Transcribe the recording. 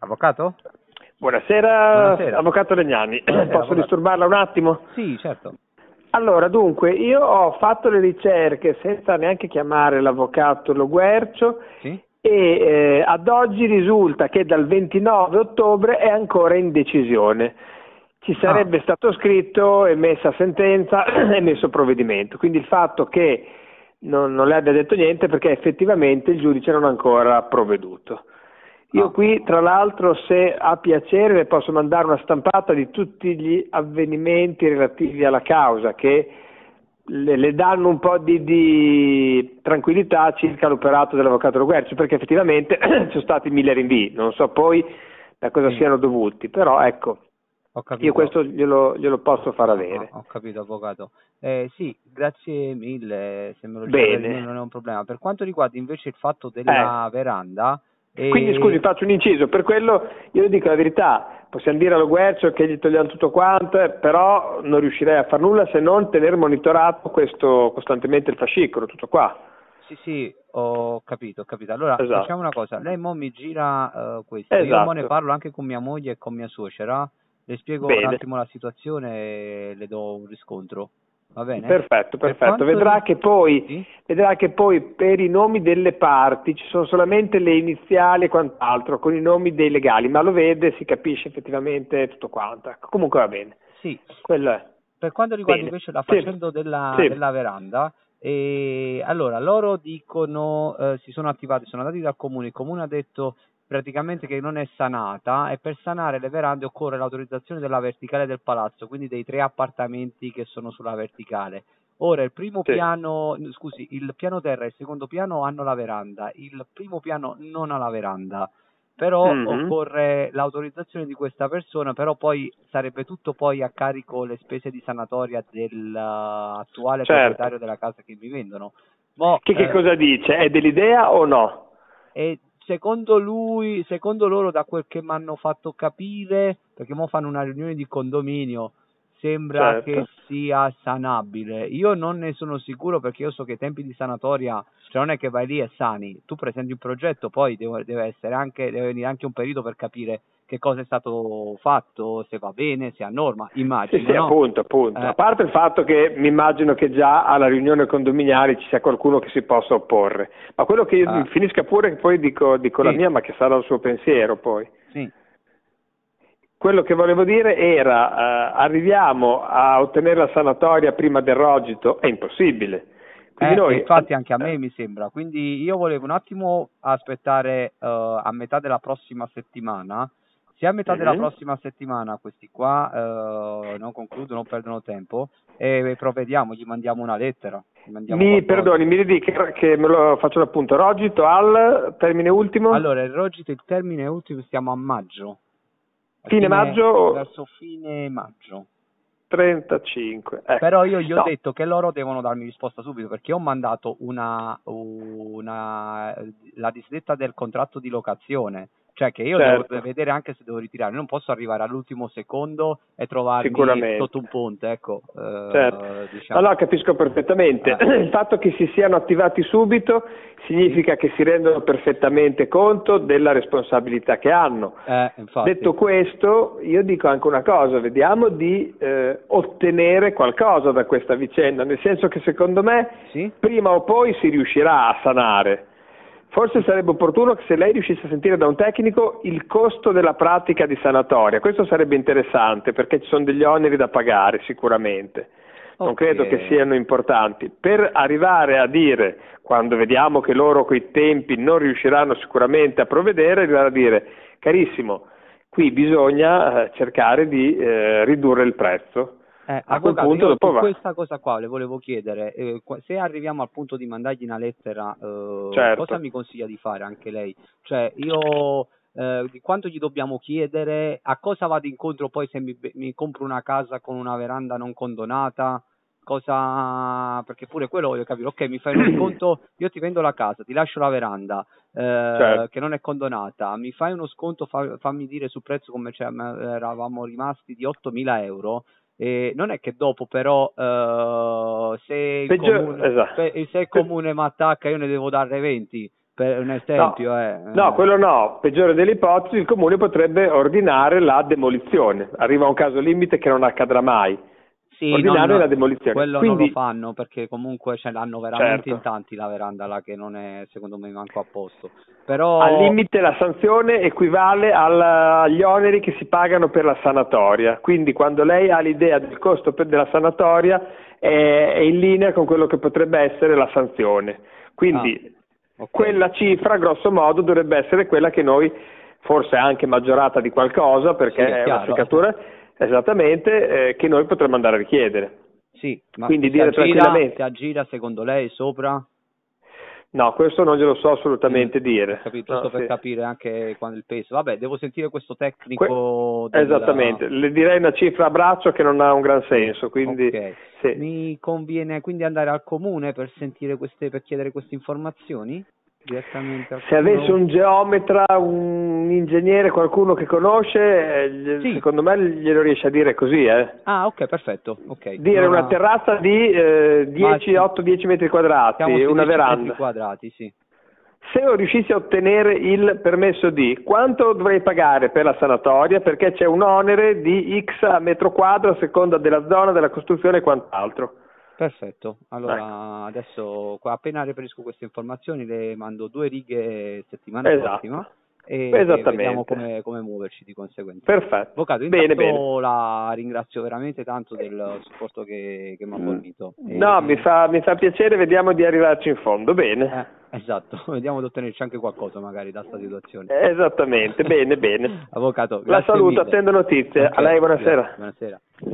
Avvocato? Buonasera, Buonasera. avvocato Legnani. Buonasera, Posso avvocato. disturbarla un attimo? Sì, certo. Allora, dunque, io ho fatto le ricerche senza neanche chiamare l'avvocato Lo Guercio Sì? e ad oggi risulta che dal 29 ottobre è ancora in decisione. Ci sarebbe stato scritto, emessa sentenza, emesso provvedimento. Quindi il fatto che non le abbia detto niente perché effettivamente il giudice non ha ancora provveduto. Io qui, tra l'altro, se ha piacere, le posso mandare una stampata di tutti gli avvenimenti relativi alla causa che le danno un po' di tranquillità circa l'operato dell'avvocato Lo Guercio, perché effettivamente ci sono stati 1000 rinvii, non so poi da cosa Sì. siano dovuti, però ecco, Ho capito. io questo glielo posso far avere. Ho capito, avvocato. Sì, grazie mille, se me lo dice per il Bene. non è un problema. Per quanto riguarda invece il fatto della veranda, Quindi scusi, faccio un inciso, per quello io le dico la verità, possiamo dire allo Guercio che gli togliamo tutto quanto, però non riuscirei a far nulla se non tenere monitorato questo costantemente il fascicolo, tutto qua. Sì, ho capito, ho capito. Allora, Esatto. facciamo una cosa, lei mo mi gira questo, io mo ne Esatto. parlo anche con mia moglie e con mia suocera, le spiego un Bene. attimo la situazione e le do un riscontro, va bene? Perfetto, Per perfetto. quanto Vedrà che poi Sì? per i nomi delle parti ci sono solamente le iniziali e quant'altro, con i nomi dei legali, ma lo vede, si capisce effettivamente tutto quanto. Ecco, comunque va bene. Sì. Quello è. Per quanto riguarda Bene. invece la Sì. faccenda Sì. della veranda, allora loro dicono, si sono attivati, sono andati dal comune, il comune ha detto praticamente che non è sanata e per sanare le verande occorre l'autorizzazione della verticale del palazzo, quindi dei 3 appartamenti che sono sulla verticale. Ora il primo Sì. piano, scusi, il piano terra e il secondo piano hanno la veranda, il primo piano non ha la veranda. Però occorre l'autorizzazione di questa persona, però poi sarebbe tutto poi a carico le spese di sanatoria dell'attuale Certo. proprietario della casa che mi vendono. Mo, Che cosa dice? È dell'idea o no? e secondo loro, da quel che mi hanno fatto capire, perché mo fanno una riunione di condominio, sembra Certo. che sia sanabile. Io non ne sono sicuro perché io so che i tempi di sanatoria, cioè non è che vai lì e sani, tu presenti un progetto, poi deve venire anche un perito per capire che cosa è stato fatto, se va bene, se è a norma, immagino, Sì, no? appunto. A parte il fatto che mi immagino che già alla riunione condominiale ci sia qualcuno che si possa opporre, ma quello che io finisca pure che poi dico la Sì. mia, ma che sarà il suo pensiero poi. Sì. Quello che volevo dire era, arriviamo a ottenere la sanatoria prima del rogito, è impossibile. Quindi noi, infatti anche a me mi sembra, quindi io volevo un attimo aspettare a metà della prossima settimana. Se a metà della prossima settimana questi qua non concludono, non perdono tempo, e provvediamo, gli mandiamo una lettera, gli mandiamo qualcosa. Perdoni, mi ridica che me lo faccio l'appunto, rogito al termine ultimo? Allora, il rogito, il termine ultimo, stiamo a maggio. Fine maggio? Verso fine maggio. 35. Ecco. Però io gli ho No. detto che loro devono darmi risposta subito perché ho mandato la disdetta del contratto di locazione, cioè che io devo vedere anche se devo ritirare, non posso arrivare all'ultimo secondo e trovarmi Sicuramente. sotto un ponte, ecco. Diciamo. No, capisco perfettamente. Il fatto che si siano attivati subito significa che si rendono perfettamente conto della responsabilità che hanno. Infatti. Detto questo, io dico anche una cosa, vediamo di ottenere qualcosa da questa vicenda, nel senso che secondo me prima o poi si riuscirà a sanare. Forse sarebbe opportuno che se lei riuscisse a sentire da un tecnico il costo della pratica di sanatoria, questo sarebbe interessante perché ci sono degli oneri da pagare sicuramente. Non credo che siano importanti. Per arrivare a dire, quando vediamo che loro coi tempi non riusciranno sicuramente a provvedere, arrivare a dire, carissimo, qui bisogna cercare di ridurre il prezzo. A quel punto dopo va. Questa cosa qua le volevo chiedere, se arriviamo al punto di mandargli una lettera, cosa mi consiglia di fare anche lei? Cioè io di quanto gli dobbiamo chiedere, a cosa vado incontro poi se mi compro una casa con una veranda non condonata? Perché pure quello voglio capire, ok, mi fai uno sconto, io ti vendo la casa, ti lascio la veranda che non è condonata, mi fai uno sconto, fammi dire sul prezzo come eravamo rimasti di 8.000 euro. Non è che dopo però se il comune mi attacca io ne devo dare 20, Per un esempio, no, quello no. Peggiore delle ipotesi, il comune potrebbe ordinare la demolizione. Arriva un caso limite che non accadrà mai. Sì, ordinare la demolizione. Quello quindi, non lo fanno perché comunque ce l'hanno veramente certo, in tanti la veranda là, che non è secondo me manco a posto. Però al limite la sanzione equivale agli oneri che si pagano per la sanatoria. Quindi quando lei ha l'idea del costo della sanatoria è in linea con quello che potrebbe essere la sanzione. Quindi okay, quella cifra grosso modo dovrebbe essere quella che noi, forse anche maggiorata di qualcosa perché sì, è una seccatura, esattamente, che noi potremmo andare a richiedere. Sì, ma quindi dire tranquillamente si aggira secondo lei sopra? No, questo non glielo so assolutamente dire. Capito, giusto per capire anche quando il peso. Vabbè, devo sentire questo tecnico esattamente, le direi una cifra a braccio che non ha un gran senso, quindi sì. Mi conviene quindi andare al comune per sentire per chiedere queste informazioni? Direttamente al Se avesse un geometra, un ingegnere, qualcuno che conosce, secondo me glielo riesce a dire così, Ah, ok, perfetto. Okay. Dire allora, una terrazza di 8-10 metri quadrati, una veranda. Metri quadrati, sì. Se io riuscissi a ottenere il permesso di, quanto dovrei pagare per la sanatoria? Perché c'è un onere di X a metro quadro a seconda della zona, della costruzione e quant'altro. Perfetto, allora adesso appena reperisco queste informazioni le mando 2 righe settimana prossima e vediamo come muoverci di conseguenza. Perfetto. Avvocato, intanto la ringrazio veramente tanto del supporto che mi ha fornito. No, mi fa piacere, vediamo di arrivarci in fondo, bene. Esatto, vediamo di ottenerci anche qualcosa magari da questa situazione. Esattamente, bene. Avvocato, la saluto, mille. attendo notizie. A lei buonasera. Buonasera.